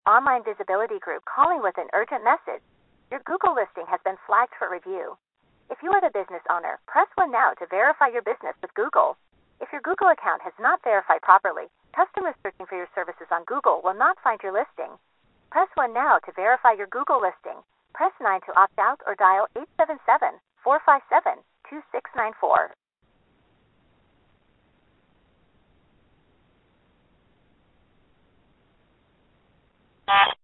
Online visibility group calling with an urgent message. Your Google listing has been flagged for review. If you are the business owner, press 1 now to verify your business with Google. If your Google account has not verified properly, customers searching for your services on Google will not find your listing. Press 1 now to verify your Google listing. Press 9 to opt out or dial 877-457-2694.